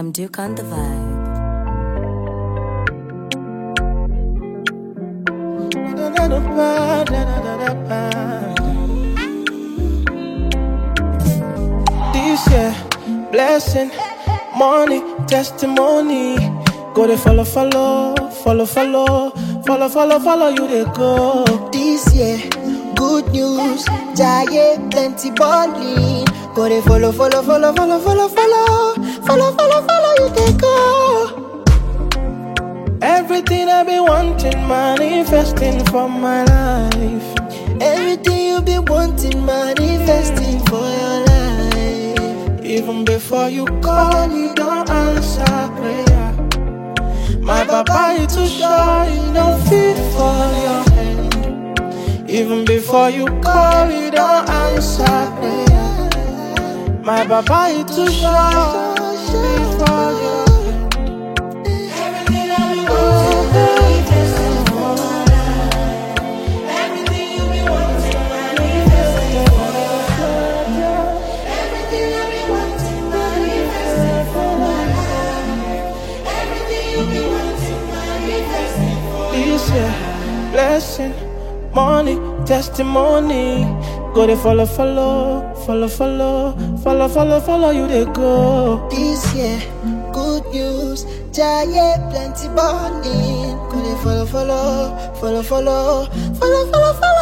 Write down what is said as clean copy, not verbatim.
from Duke on the Vibe. This year, blessing, money, testimony. Go to follow, you they go. This year, good news, giant plenty balling. Go to follow, you they go. Everything I be wanting, manifesting for my life. Everything you be wanting, manifesting for your life. Even before you call, you don't answer prayer. My papa, you too shy, you don't fit for your hand. Even before you call, you don't answer prayer. My papa, you too shy, before your hand. Everything I be wanting, manifesting for my life. Everything you be wanting, manifesting for your life. Everything I be wanting, manifesting for my life. Everything you be wanting, manifesting for this year, blessing, money, testimony. Go to follow, you they go. This year, good news, giant plenty balling. Go to follow,